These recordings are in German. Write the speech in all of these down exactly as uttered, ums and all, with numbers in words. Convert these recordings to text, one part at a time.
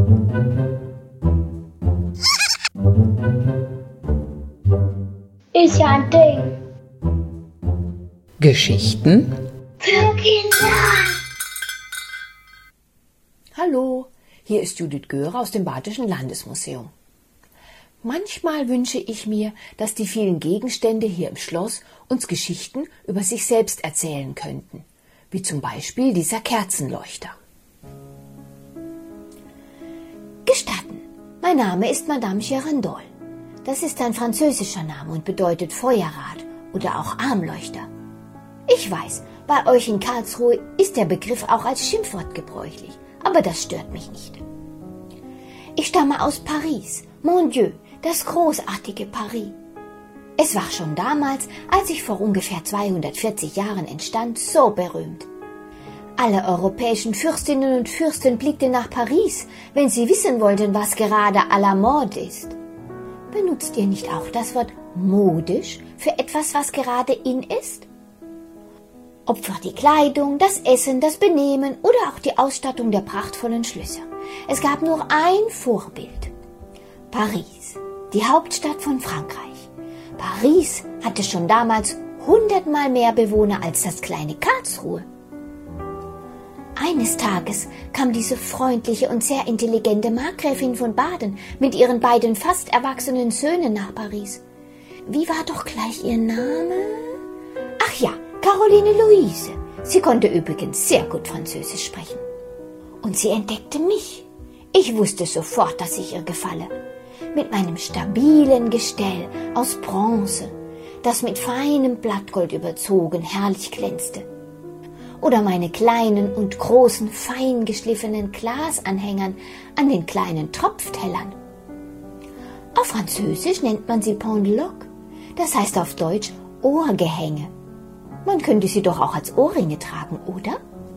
Ist ja ein Ding. Geschichten Für Kinder. Hallo, hier ist Judith Göre aus dem Badischen Landesmuseum. Manchmal wünsche ich mir, dass die vielen Gegenstände hier im Schloss uns Geschichten über sich selbst erzählen könnten, wie zum Beispiel dieser Kerzenleuchter. Gestatten, mein Name ist Madame Girandole. Das ist ein französischer Name und bedeutet Feuerrad oder auch Armleuchter. Ich weiß, bei euch in Karlsruhe ist der Begriff auch als Schimpfwort gebräuchlich, aber das stört mich nicht. Ich stamme aus Paris, mon Dieu, das großartige Paris. Es war schon damals, als ich vor ungefähr zweihundertvierzig Jahren entstand, so berühmt. Alle europäischen Fürstinnen und Fürsten blickten nach Paris, wenn sie wissen wollten, was gerade à la mode ist. Benutzt ihr nicht auch das Wort modisch für etwas, was gerade in ist? Ob für die Kleidung, das Essen, das Benehmen oder auch die Ausstattung der prachtvollen Schlösser. Es gab nur ein Vorbild. Paris, die Hauptstadt von Frankreich. Paris hatte schon damals hundertmal mehr Bewohner als das kleine Karlsruhe. Eines Tages kam diese freundliche und sehr intelligente Markgräfin von Baden mit ihren beiden fast erwachsenen Söhnen nach Paris. Wie war doch gleich ihr Name? Ach ja, Caroline Luise. Sie konnte übrigens sehr gut Französisch sprechen. Und sie entdeckte mich. Ich wusste sofort, dass ich ihr gefalle. Mit meinem stabilen Gestell aus Bronze, das mit feinem Blattgold überzogen herrlich glänzte. Oder meine kleinen und großen, fein geschliffenen Glasanhängern an den kleinen Tropftellern. Auf Französisch nennt man sie Pendeloque, das heißt auf Deutsch Ohrgehänge. Man könnte sie doch auch als Ohrringe tragen, oder?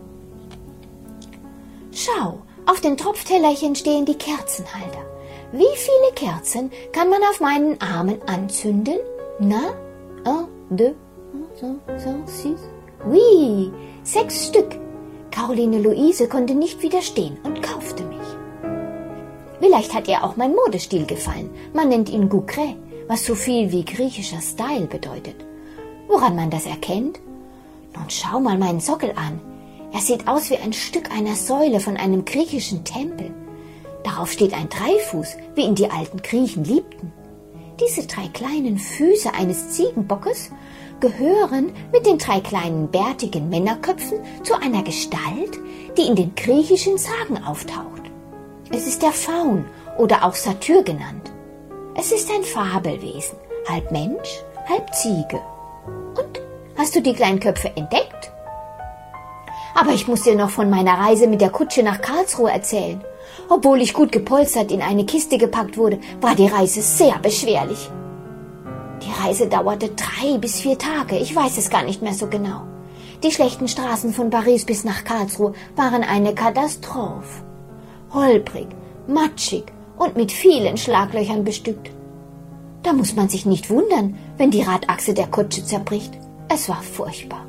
Schau, auf den Tropftellerchen stehen die Kerzenhalter. Wie viele Kerzen kann man auf meinen Armen anzünden? Na? Un, deux, cinq, six. Oui, sechs Stück. Caroline Luise konnte nicht widerstehen und kaufte mich. Vielleicht hat ihr auch mein Modestil gefallen. Man nennt ihn Goucret, was so viel wie griechischer Style bedeutet. Woran man das erkennt? Nun schau mal meinen Sockel an. Er sieht aus wie ein Stück einer Säule von einem griechischen Tempel. Darauf steht ein Dreifuß, wie ihn die alten Griechen liebten. Diese drei kleinen Füße eines Ziegenbockes gehören mit den drei kleinen bärtigen Männerköpfen zu einer Gestalt, die in den griechischen Sagen auftaucht. Es ist der Faun oder auch Satyr genannt. Es ist ein Fabelwesen, halb Mensch, halb Ziege. Und, hast du die kleinen Köpfe entdeckt? Aber ich muss dir noch von meiner Reise mit der Kutsche nach Karlsruhe erzählen. Obwohl ich gut gepolstert in eine Kiste gepackt wurde, war die Reise sehr beschwerlich. Die Reise dauerte drei bis vier Tage, ich weiß es gar nicht mehr so genau. Die schlechten Straßen von Paris bis nach Karlsruhe waren eine Katastrophe. Holprig, matschig und mit vielen Schlaglöchern bestückt. Da muss man sich nicht wundern, wenn die Radachse der Kutsche zerbricht. Es war furchtbar.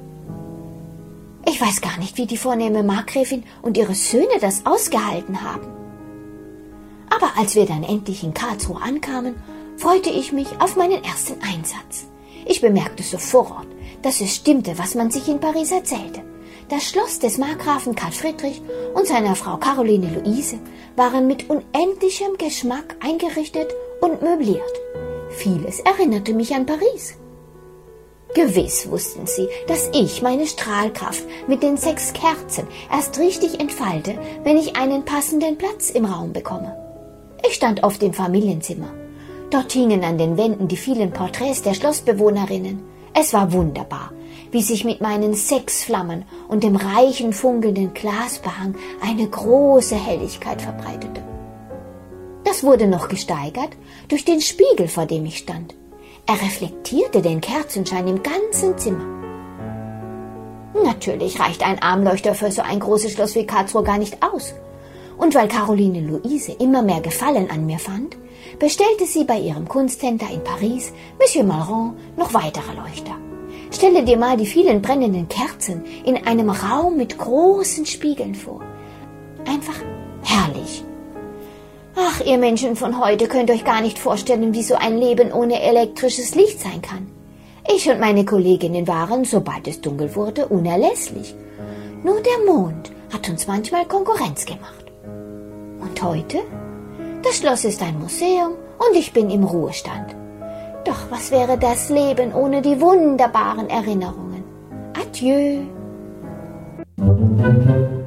Ich weiß gar nicht, wie die vornehme Markgräfin und ihre Söhne das ausgehalten haben. Aber als wir dann endlich in Karlsruhe ankamen, freute ich mich auf meinen ersten Einsatz. Ich bemerkte sofort, dass es stimmte, was man sich in Paris erzählte. Das Schloss des Markgrafen Karl Friedrich und seiner Frau Caroline Luise waren mit unendlichem Geschmack eingerichtet und möbliert. Vieles erinnerte mich an Paris. Gewiss wussten sie, dass ich meine Strahlkraft mit den sechs Kerzen erst richtig entfalte, wenn ich einen passenden Platz im Raum bekomme. Ich stand oft im Familienzimmer. Dort hingen an den Wänden die vielen Porträts der Schlossbewohnerinnen. Es war wunderbar, wie sich mit meinen sechs Flammen und dem reichen funkelnden Glasbehang eine große Helligkeit verbreitete. Das wurde noch gesteigert durch den Spiegel, vor dem ich stand. Er reflektierte den Kerzenschein im ganzen Zimmer. Natürlich reicht ein Armleuchter für so ein großes Schloss wie Karlsruhe gar nicht aus. Und weil Caroline Luise immer mehr Gefallen an mir fand, bestellte sie bei ihrem Kunsthändler in Paris, Monsieur Malraux, noch weitere Leuchter. Stelle dir mal die vielen brennenden Kerzen in einem Raum mit großen Spiegeln vor. Einfach herrlich. Ach, ihr Menschen von heute könnt euch gar nicht vorstellen, wie so ein Leben ohne elektrisches Licht sein kann. Ich und meine Kolleginnen waren, sobald es dunkel wurde, unerlässlich. Nur der Mond hat uns manchmal Konkurrenz gemacht. Und heute? Das Schloss ist ein Museum und ich bin im Ruhestand. Doch was wäre das Leben ohne die wunderbaren Erinnerungen? Adieu.